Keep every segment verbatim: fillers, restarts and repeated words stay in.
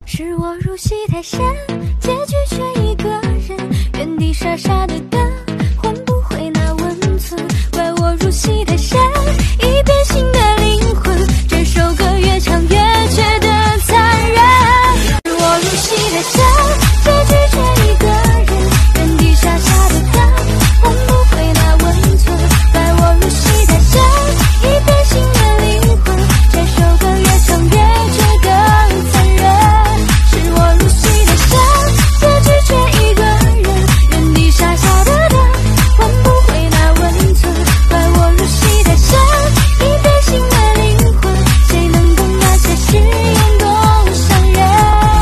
是我入戏太深，结局却一个人原地傻傻的等，换不回那温存。怪我入戏太深，已变心的灵魂，这首歌越唱越觉得残忍。是我入戏太深，结局却一个人原地傻傻的等，换不回那温存。怪我入戏太深，已变心的灵魂，这首歌越唱越觉得残忍。是我入戏太深，结局却一个人原地傻傻的等，换不回那温存。怪我入戏太深，已变心的灵魂，谁能懂那些誓言多伤人。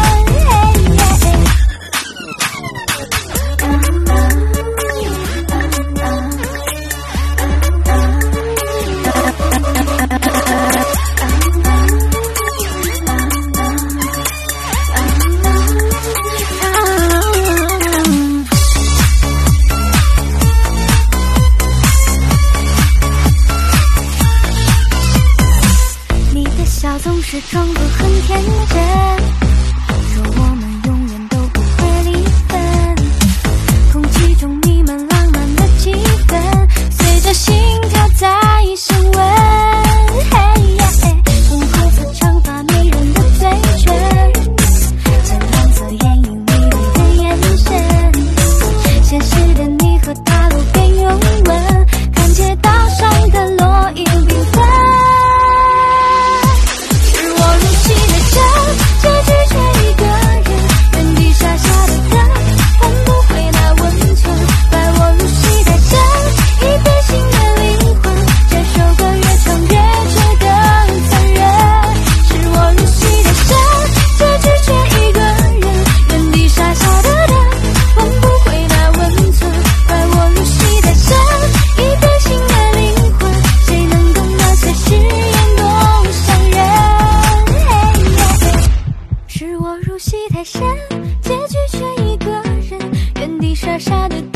你的笑总是装作很天真，说我们永远都不会离分，空气中弥漫浪漫的气氛，随着心跳在升温。红褐色长发迷人的嘴唇，浅蓝色眼影迷离的眼神，现实的你和他路边拥吻，看街道上的落英缤纷。是我入戏太深，结局却一个人原地傻傻的等，换不回那温存。怪我入戏太深，已变心的灵魂，这首歌越唱越觉得残忍。是我入戏太深，结局却一个人原地傻傻的等，换不回那温存。怪我入戏太深，已变心的灵魂，谁能懂那些誓言多伤人。是我入戏太深，结局却一个人原地傻傻的